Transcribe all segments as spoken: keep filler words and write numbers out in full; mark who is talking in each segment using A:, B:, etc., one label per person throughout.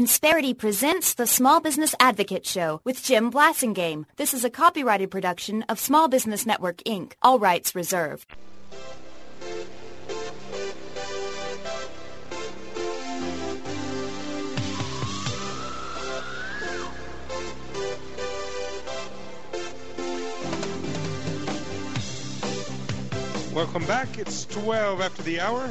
A: Insperity presents the Small Business Advocate Show with Jim Blasingame. This is a copyrighted production of Small Business Network, Incorporated. All rights reserved.
B: Welcome back. It's twelve after the hour.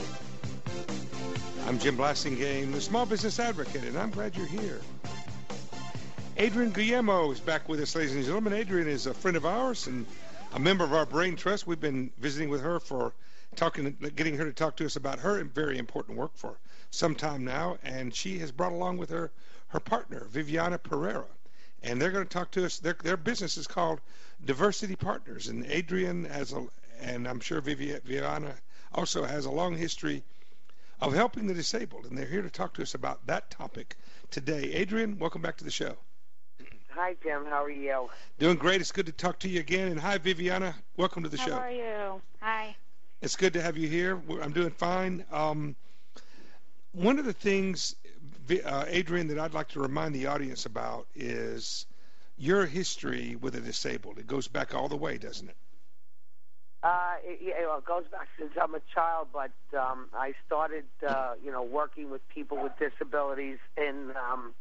B: I'm Jim Blasingame, the Small Business Advocate, and I'm glad you're here. Adrienne Guillermo is back with us, ladies and gentlemen. Adrienne is a friend of ours and a member of our Brain Trust. We've been visiting with her for talking, getting her to talk to us about her very important work for some time now, and she has brought along with her her partner, Viviana Pereira, and they're going to talk to us. Their, their business is called Diversity Partners, and Adrienne has a, and I'm sure Viviana also has a long history of helping the disabled, and they're here to talk to us about that topic today. Adrienne, welcome back to the show.
C: Hi, Jim. How are you?
B: Doing great. It's good to talk to you again. And hi, Viviana. Welcome to the
D: How
B: show.
D: How are you? Hi.
B: It's good to have you here. I'm doing fine. Um, one of the things, uh, Adrienne, that I'd like to remind the audience about is your history with the disabled. It goes back all the way, doesn't it?
C: Uh, it, yeah, well, it goes back since I'm a child, but um, I started, uh, you know, working with people with disabilities in um,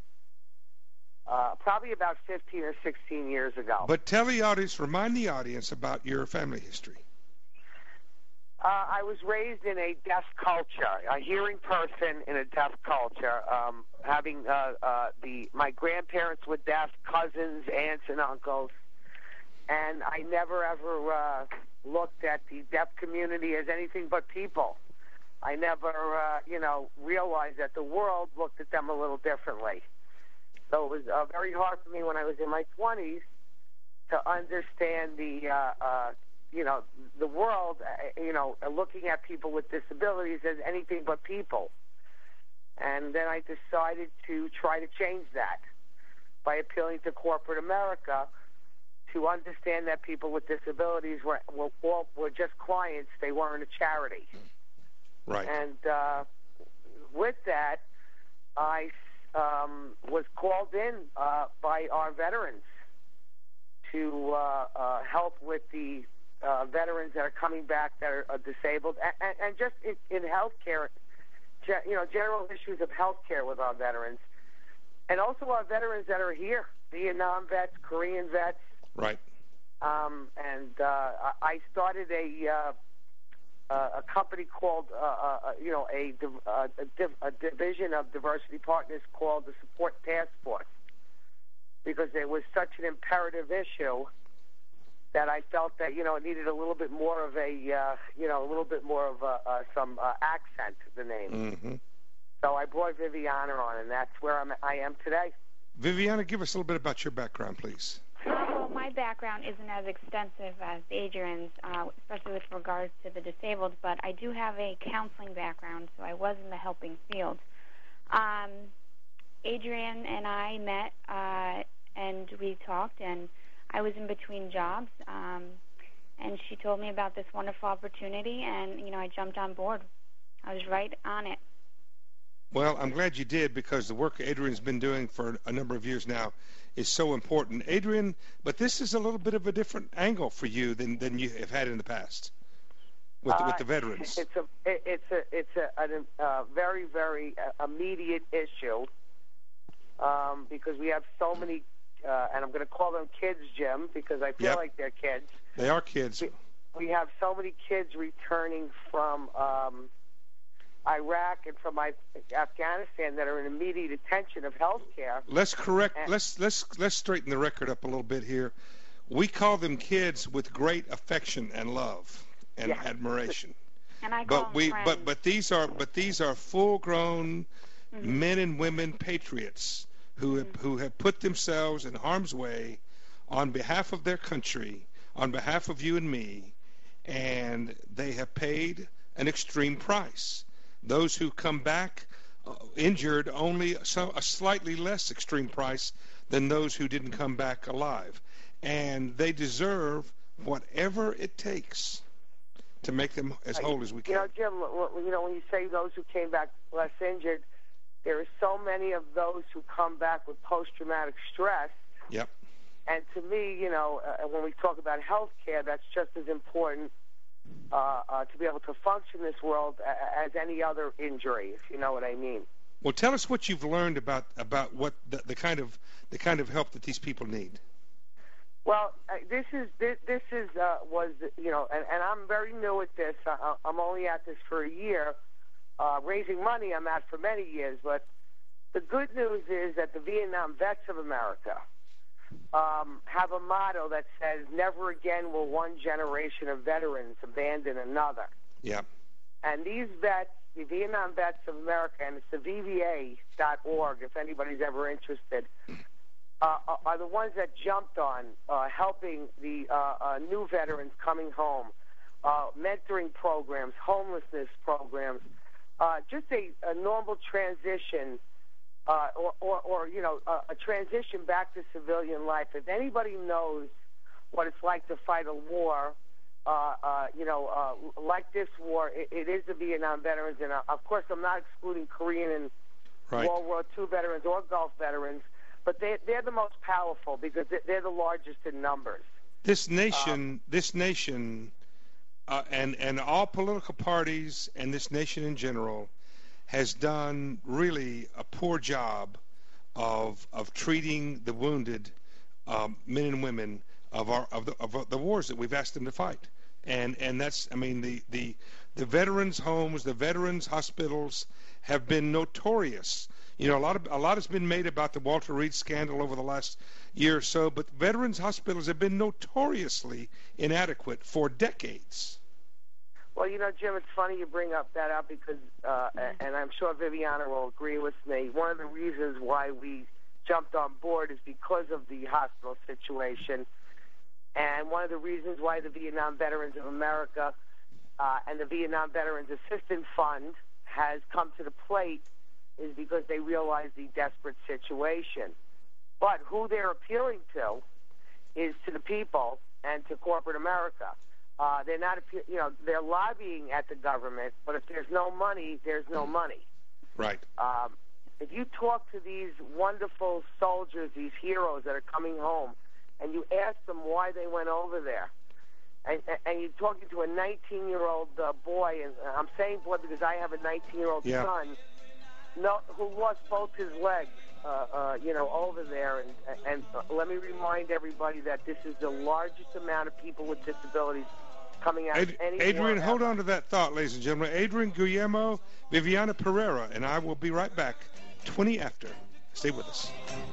C: uh, probably about fifteen or sixteen years ago.
B: But tell the audience, remind the audience about your family history.
C: Uh, I was raised in a deaf culture, a hearing person in a deaf culture. Um, having uh, uh, the my grandparents were deaf, cousins, aunts, and uncles, and I never ever uh, looked at the deaf community as anything but people. I never, uh, you know, realized that the world looked at them a little differently. So it was uh, very hard for me when I was in my twenties to understand the, uh, uh, you know, the world, uh, you know, looking at people with disabilities as anything but people. And then I decided to try to change that by appealing to corporate America to understand that people with disabilities were were, were just clients. They weren't a charity.
B: Right.
C: And uh, with that, I um, was called in uh, by our veterans to uh, uh, help with the uh, veterans that are coming back that are, are disabled, and, and just in, in healthcare, you know, general issues of healthcare with our veterans, and also our veterans that are here, Vietnam vets, Korean vets.
B: Right.
C: Um, and uh, I started a uh, a company called, uh, uh, you know, a, uh, a, div a division of Diversity Partners called the Support Task Force, because it was such an imperative issue that I felt that, you know, it needed a little bit more of a, uh, you know, a little bit more of a, uh, some uh, accent to the name.
B: Mm-hmm.
C: So I brought Viviana on, and that's where I'm, I am today.
B: Viviana, give us a little bit about your background, please.
D: Well, my background isn't as extensive as Adrienne's, uh, especially with regards to the disabled, but I do have a counseling background, so I was in the helping field. Um, Adrienne and I met, uh, and we talked, and I was in between jobs, um, and she told me about this wonderful opportunity, and, you know, I jumped on board. I was right on it.
B: Well, I'm glad you did, because the work Adrienne's been doing for a number of years now is so important. Adrienne, but this is a little bit of a different angle for you than, than you have had in the past with,
C: uh,
B: with the veterans.
C: It's a it's a it's a, a, a very very immediate issue um, because we have so many, uh, and I'm going to call them kids, Jim, because I feel
B: Yep.
C: like they're kids.
B: They are kids.
C: We, we have so many kids returning from Um, Iraq and from Afghanistan that are in immediate attention of health care.
B: Let's correct. And let's let's let's straighten the record up a little bit here. We call them kids with great affection and love and
C: yeah.
B: admiration.
D: And I call
B: but
D: them
B: we
D: friends.
B: but but these are but these are full-grown
D: mm-hmm.
B: men and women patriots who have,
D: mm-hmm.
B: who have put themselves in harm's way on behalf of their country, on behalf of you and me, and they have paid an extreme price. Those who come back uh, injured only so, a slightly less extreme price than those who didn't come back alive. And they deserve whatever it takes to make them as whole as we can.
C: You know, Jim, you know, when you say those who came back less injured, there are so many of those who come back with post-traumatic stress.
B: Yep.
C: And to me, you know, uh, when we talk about health care, that's just as important uh, uh, to be able to function in this world as any other injury, if you know what I mean.
B: Well, tell us what you've learned about about what the, the kind of the kind of help that these people need.
C: Well, uh, this is this, this is uh, was you know, and, and I'm very new at this. I, I'm only at this for a year. Uh, raising money, I'm at for many years. But the good news is that the Vietnam Vets of America um, have a motto that says, "Never again will one generation of veterans abandon another."
B: Yeah.
C: And these vets, the Vietnam Vets of America, and it's the V V A dot org, if anybody's ever interested, uh, are the ones that jumped on uh, helping the uh, uh, new veterans coming home, uh, mentoring programs, homelessness programs, uh, just a, a normal transition, uh, or, or, or, you know, a, a transition back to civilian life. If anybody knows what it's like to fight a war, Uh, uh, you know, uh, like this war, it, it is the Vietnam veterans, and uh, of course, I'm not excluding Korean and
B: right.
C: World War Two veterans or Gulf veterans, but they, they're the most powerful because they're the largest in numbers.
B: This nation,
C: um,
B: this nation, uh, and and all political parties and this nation in general has done really a poor job of of treating the wounded um, men and women of our of the of the wars that we've asked them to fight. And and that's, I mean, the, the, the veterans' homes, the veterans' hospitals have been notorious. You know, a lot of a lot has been made about the Walter Reed scandal over the last year or so, but veterans' hospitals have been notoriously inadequate for decades.
C: Well, you know, Jim, it's funny you bring up that up because, uh, and I'm sure Viviana will agree with me, one of the reasons why we jumped on board is because of the hospital situation. And one of the reasons why the Vietnam Veterans of America uh, and the Vietnam Veterans Assistance Fund has come to the plate is because they realize the desperate situation. But who they're appealing to is to the people and to corporate America. Uh, they're not, you know, they're lobbying at the government, but if there's no money, there's no money.
B: Right.
C: Um, if you talk to these wonderful soldiers, these heroes that are coming home, and you ask them why they went over there, and, and you're talking to a nineteen-year-old uh, boy, and I'm saying boy because I have a nineteen-year-old
B: yeah.
C: son, no, who lost both his legs, uh, uh, you know, over there. And, and uh, let me remind everybody that this is the largest amount of people with disabilities coming out
B: Ad-
C: of any
B: Adrian,
C: war
B: hold
C: ever.
B: on to that thought, ladies and gentlemen. Adrian Guillermo, Viviana Pereira, and I will be right back, twenty after. Stay with us.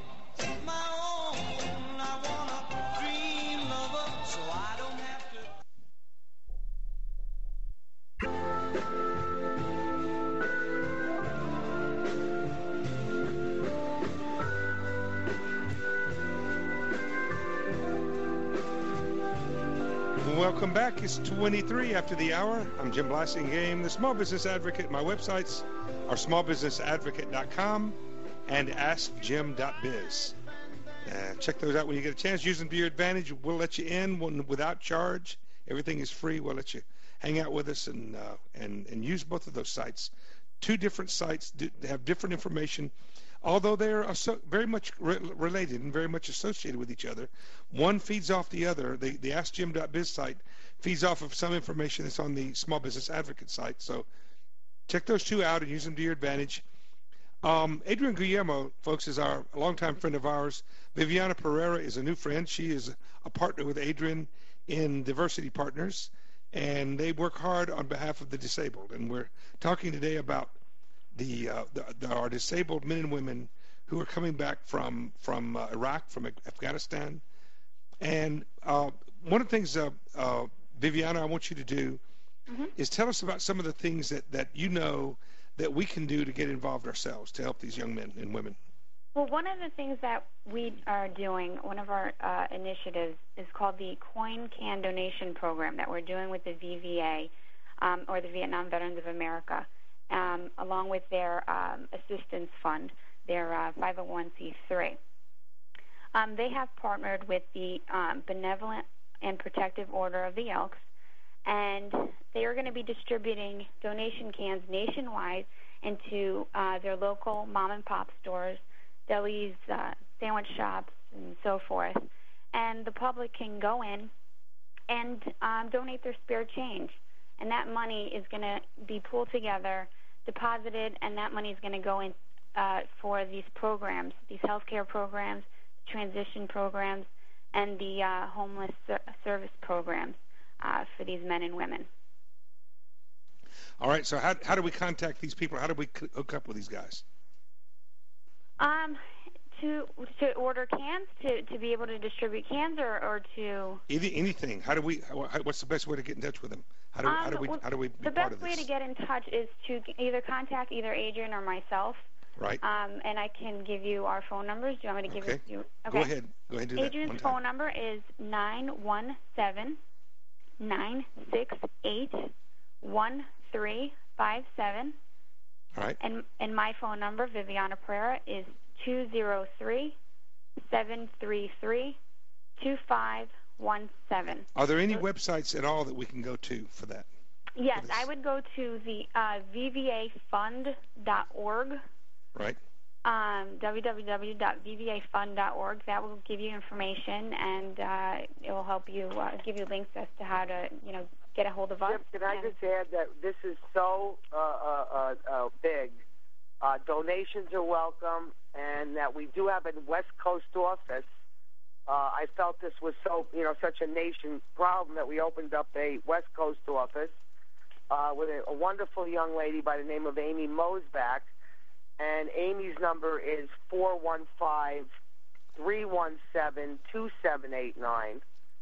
B: Welcome back. It's twenty-three after the hour. I'm Jim Blasingame, the Small Business Advocate. My websites are small business advocate dot com and ask jim dot biz. Uh, check those out when you get a chance. Use them to your advantage. We'll let you in without charge. Everything is free. We'll let you hang out with us and uh, and and use both of those sites. Two different sites do, have different information, although they're asso- very much re- related and very much associated with each other. One feeds off the other. The, the ask jim dot biz site feeds off of some information that's on the Small Business Advocate site. So check those two out and use them to your advantage. Um, Adrian Guillermo, folks, is our longtime friend of ours. Viviana Pereira is a new friend. She is a partner with Adrian in Diversity Partners, and they work hard on behalf of the disabled. And we're talking today about the, uh, the, the our disabled men and women who are coming back from from uh, Iraq, from Afghanistan. And uh, one of the things, uh, uh, Viviana, I want you to do mm-hmm. is tell us about some of the things that, that you know that we can do to get involved ourselves to help these young men and women.
D: Well, one of the things that we are doing, one of our uh, initiatives, is called the Coin Can Donation Program that we're doing with the V V A, um, or the Vietnam Veterans of America, um, along with their um, assistance fund, their uh, five oh one c three. Um, they have partnered with the um, Benevolent and Protective Order of the Elks, and they are going to be distributing donation cans nationwide into uh, their local mom and pop stores, delis, uh, sandwich shops, and so forth. And the public can go in and um, donate their spare change. And that money is going to be pulled together, deposited, and that money is going to go in uh, for these programs, these healthcare programs, transition programs, and the uh, homeless ser- service programs uh, for these men and women.
B: All right, so how how do we contact these people? How do we hook up with these guys?
D: Um, to to order cans, to, to be able to distribute cans, or, or to
B: Either, anything. How do we? How, what's the best way to get in touch with them? How do,
D: um,
B: how do we?
D: Well,
B: how do we be
D: the
B: part
D: best
B: of
D: way
B: this?
D: to get in touch is to either contact either Adrian or myself.
B: Right.
D: Um, and I can give you our phone numbers. Do you want me to give
B: Okay.
D: it to you?
B: Okay. Go ahead. Go ahead and do that.
D: Adrian's
B: one time.
D: phone number is nine one seven, nine six eight, one three five seven.
B: All right.
D: And and my phone number, Viviana Pereira, is two zero three, seven three three, two five one seven.
B: Are there any websites at all that we can go to for that?
D: Yes,
B: for this?
D: I would go to the uh, v v a fund dot org.
B: Right.
D: Um, w w w dot v v a fund dot org. That will give you information, and uh, it will help you uh, give you links as to how to, you know, get a hold of us.
C: Jim, can I
D: and
C: just add that this is so uh, uh, uh, uh, big. Uh, donations are welcome, and that we do have a West Coast office. Uh, I felt this was so, you know, such a nation problem that we opened up a West Coast office uh, with a, a wonderful young lady by the name of Amy Mosback. And Amy's number is four one five, three one seven, two seven eight nine.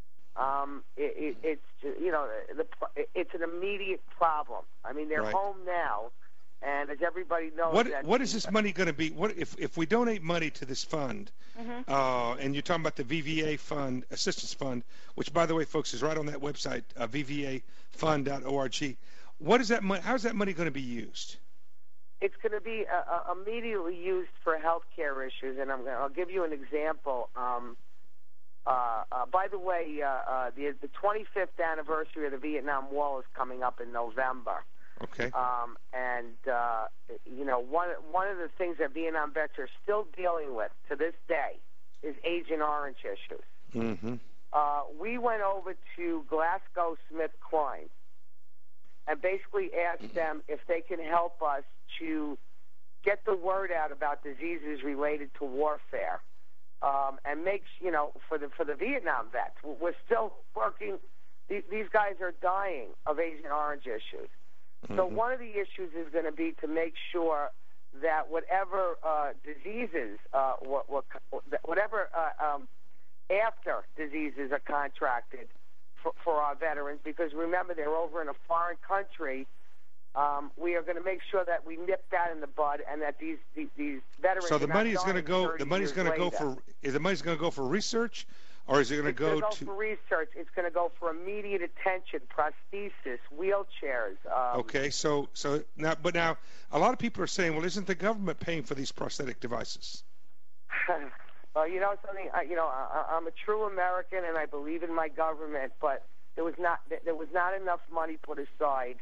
C: Um, it, it, it's, you know, the, it's an immediate problem. I mean, they're
B: Right.
C: home now, and as everybody knows...
B: What
C: that
B: what is this money going to be? What if if we donate money to this fund?
D: Mhm.
B: Uh, and you're talking about the V V A Fund Assistance Fund, which, by the way, folks, is right on that website, uh, v v a fund dot org. What is that money? How is that money going to be used?
C: It's going to be uh, uh, immediately used for health care issues, and I'm gonna, I'll give you an example. Um, uh, uh, by the way, uh, uh, the, the twenty-fifth anniversary of the Vietnam Wall is coming up in November.
B: Okay.
C: Um, and, uh, you know, one, one of the things that Vietnam vets are still dealing with to this day is Agent Orange issues.
B: Mm-hmm.
C: Uh, we went over to GlaxoSmithKline and basically asked them if they can help us to get the word out about diseases related to warfare, um, and make, you know, for the for the Vietnam vets. We're still working. These, these guys are dying of Agent Orange issues. Mm-hmm. So one of the issues is going to be to make sure that whatever uh, diseases, uh, what, what, whatever uh, um, after diseases are contracted for, for our veterans, because remember, they're over in a foreign country. Um, we are going to make sure that we nip that in the bud, and that these these, these veterans.
B: So the
C: are not
B: money is going to
C: dying
B: go. The money is going to go for. Is the money going to go for research, or is it going to go,
C: go
B: to?
C: for research. It's going to go for immediate attention, prosthesis, wheelchairs. Um,
B: Okay, so so now, but now a lot of people are saying, well, isn't the government paying for these prosthetic devices?
C: Well, you know something. I, you know, I, I'm a true American, and I believe in my government, but there was not there was not enough money put aside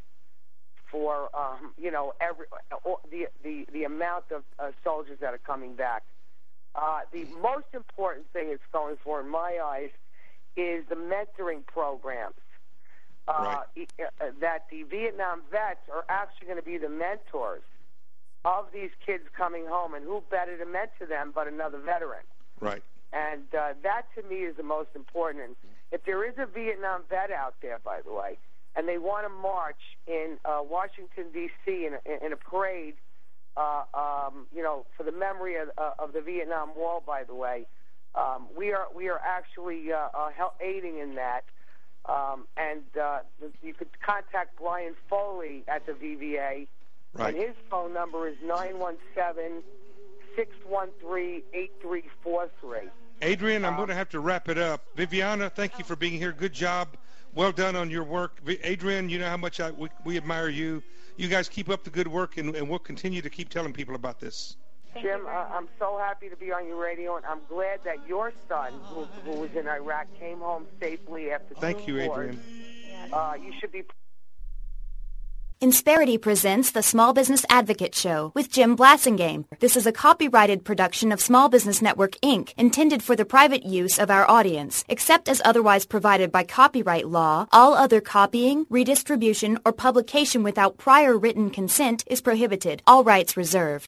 C: for um, you know every the the the amount of uh, soldiers that are coming back. Uh, the most important thing it's going for, in my eyes, is the mentoring programs. Uh,
B: Right.
C: uh, that the Vietnam vets are actually going to be the mentors of these kids coming home, and who better to mentor them but another veteran?
B: Right.
C: And uh, that, to me, is the most important. And if there is a Vietnam vet out there, by the way, and they want to march in uh, Washington, D C in a, in a parade, uh, um, you know, for the memory of, uh, of the Vietnam Wall, by the way, um, we are we are actually uh, uh, help, aiding in that. Um, and uh, you could contact Brian Foley at the V V A,
B: Right.
C: and his phone number is nine one seven, six one three, eight three four three.
B: Adrian, I'm
C: Um,
B: going to have to wrap it up. Viviana, thank you for being here. Good job. Well done on your work. Vi- Adrian, you know how much I, we, we admire you. You guys keep up the good work, and, and we'll continue to keep telling people about this.
D: Thank you
C: Jim,
D: very
C: uh,
D: much.
C: I'm so happy to be on your radio, and I'm glad that your son, who, who was in Iraq, came home safely after
B: Thank
C: two
B: you,
C: wars.
B: Adrian.
D: Yes.
C: Uh, you should be
A: Insperity presents the Small Business Advocate Show with Jim Blasingame. This is a copyrighted production of Small Business Network, Incorporated, intended for the private use of our audience. Except as otherwise provided by copyright law, all other copying, redistribution, or publication without prior written consent is prohibited. All rights reserved.